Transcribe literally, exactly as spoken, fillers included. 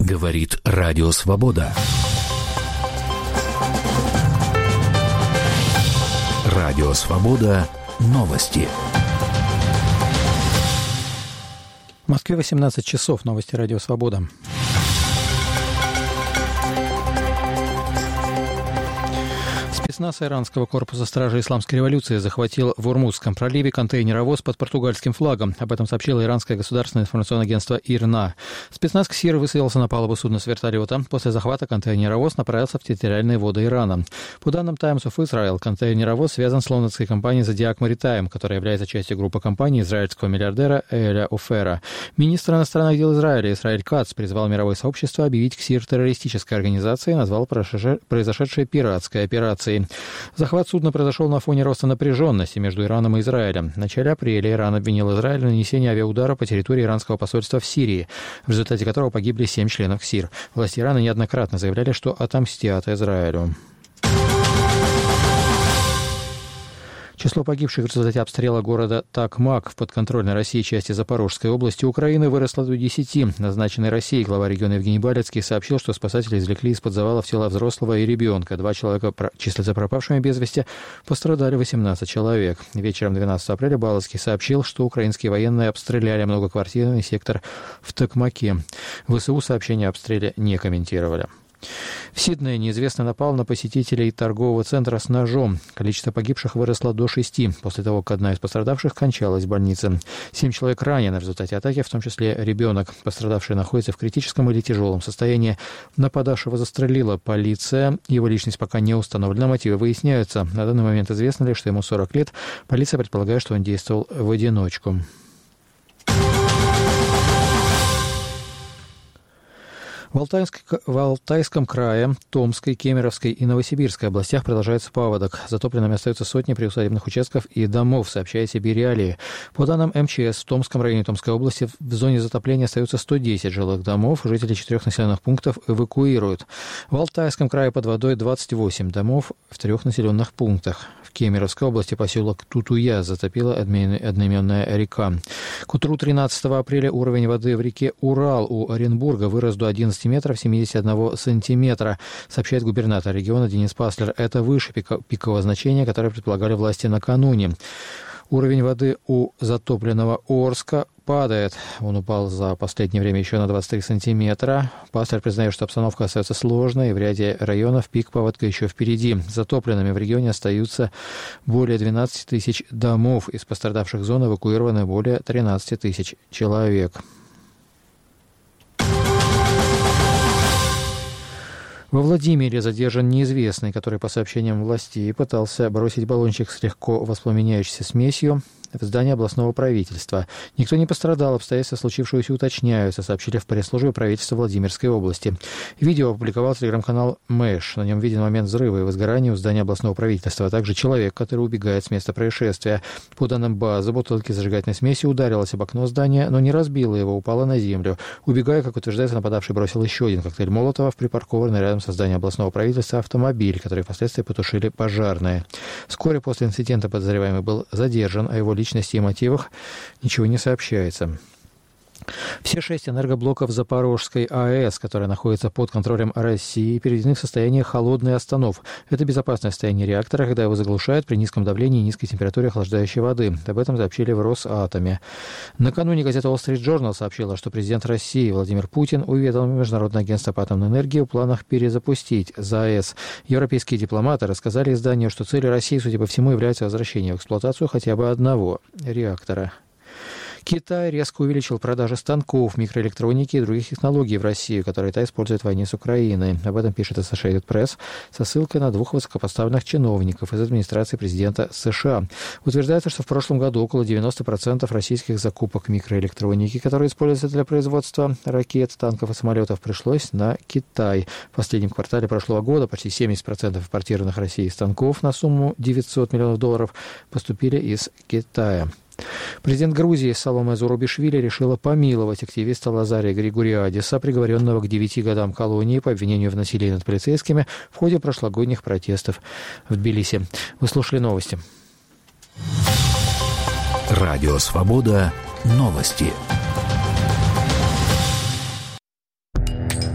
Говорит Радио Свобода. Радио Свобода. Новости. В Москве восемнадцать часов. Новости Радио Свобода. Спецназ иранского корпуса стражи исламской революции захватил в Урмузском проливе контейнеровоз под португальским флагом. Об этом сообщило иранское государственное информационное агентство ИРНА. Спецназ КСИР высадился на палубу судна с вертолета. После захвата контейнеровоз направился в территориальные воды Ирана. По данным Times of Israel, контейнеровоз связан с лондонской компанией Zodiac Maritime, которая является частью группы компаний израильского миллиардера Эля Офера. Министр иностранных дел Израиля Исраэль Кац призвал мировое сообщество объявить КСИР террористической организацией и назвал произошедшее пиратской операцией. Захват судна произошел на фоне роста напряженности между Ираном и Израилем. В начале апреля Иран обвинил Израиль в нанесении авиаудара по территории иранского посольства в Сирии, в результате которого погибли семь членов КСИР. Власти Ирана неоднократно заявляли, что отомстят Израилю. Число погибших в результате обстрела города Такмак в подконтрольной России части Запорожской области Украины выросло до десяти. Назначенный Россией глава региона Евгений Балецкий сообщил, что спасатели извлекли из-под завалов тела взрослого и ребенка. Два человека числятся пропавшими без вести, пострадали восемнадцать человек. Вечером двенадцатого апреля Балецкий сообщил, что украинские военные обстреляли многоквартирный сектор в Такмаке. ВСУ сообщение о обстреле не комментировали. В Сиднее неизвестный напал на посетителей торгового центра с ножом. Количество погибших выросло до шести, после того, как одна из пострадавших скончалась в больнице. Семь человек ранены в результате атаки, в том числе ребенок. Пострадавший находится в критическом или тяжелом состоянии. Нападавшего застрелила полиция. Его личность пока не установлена, мотивы выясняются. На данный момент известно лишь, что ему сорок лет. Полиция предполагает, что он действовал в одиночку. В, Алтайск... в Алтайском крае, Томской, Кемеровской и Новосибирской областях продолжается паводок. Затопленными остаются сотни приусадебных участков и домов, сообщает Сибирь Реалии. По данным эм че эс, в Томском районе Томской области в зоне затопления остаются сто десять жилых домов. Жители четырех населенных пунктов эвакуируют. В Алтайском крае под водой двадцать восемь домов в трех населенных пунктах. В Кемеровской области поселок Тутуя затопила одноименная река. К утру тринадцатого апреля уровень воды в реке Урал у Оренбурга вырос до одиннадцати метров семьдесят один сантиметра, сообщает губернатор региона Денис Паслер. Это выше пикового значения, которое предполагали власти накануне. Уровень воды у затопленного Орска падает. Он упал за последнее время еще на двадцать три сантиметра. Паслер признает, что обстановка остается сложной, и в ряде районов пик паводка еще впереди. Затопленными в регионе остаются более двенадцать тысяч домов. Из пострадавших зон эвакуированы более тринадцать тысяч человек. Во Владимире задержан неизвестный, который, по сообщениям властей, пытался бросить баллончик с легко воспламеняющейся смесью в здание областного правительства. Никто не пострадал, обстоятельства случившегося уточняются, сообщили в пресс-службе правительства Владимирской области. Видео опубликовал телеграм-канал Мэш. На нем виден момент взрыва и возгорания у здания областного правительства, а также человек, который убегает с места происшествия. По данным базы, бутылки зажигательной смеси ударилась об окно здания, но не разбила его, упала на землю. Убегая, как утверждается, нападавший бросил еще один коктейль Молотова в припаркованный рядом со зданием областного правительства автомобиль, который впоследствии потушили пожарные. Вскоре после инцидента подозреваемый был задержан, а его личности и мотивах ничего не сообщается. Все шесть энергоблоков Запорожской АЭС, которые находятся под контролем России, переведены в состояние холодной остановки. Это безопасное состояние реактора, когда его заглушают при низком давлении и низкой температуре охлаждающей воды. Об этом сообщили в Росатоме. Накануне газета Wall Street Journal сообщила, что президент России Владимир Путин уведомил Международное агентство по атомной энергии о планах перезапустить ЗАЭС. Европейские дипломаты рассказали изданию, что целью России, судя по всему, является возвращение в эксплуатацию хотя бы одного реактора. Китай резко увеличил продажи станков, микроэлектроники и других технологий в Россию, которые та использует в войне с Украиной. Об этом пишет Associated Press со ссылкой на двух высокопоставленных чиновников из администрации президента США. Утверждается, что в прошлом году около девяносто процентов российских закупок микроэлектроники, которые используются для производства ракет, танков и самолетов, пришлось на Китай. В последнем квартале прошлого года почти семьдесят процентов импортированных Россией станков на сумму девятьсот миллионов долларов поступили из Китая. Президент Грузии Саломе Зурабишвили решила помиловать активиста Лазария Григориадиса, приговоренного к девяти годам колонии по обвинению в насилии над полицейскими в ходе прошлогодних протестов в Тбилиси. Вы слушали новости. Радио Свобода. Новости.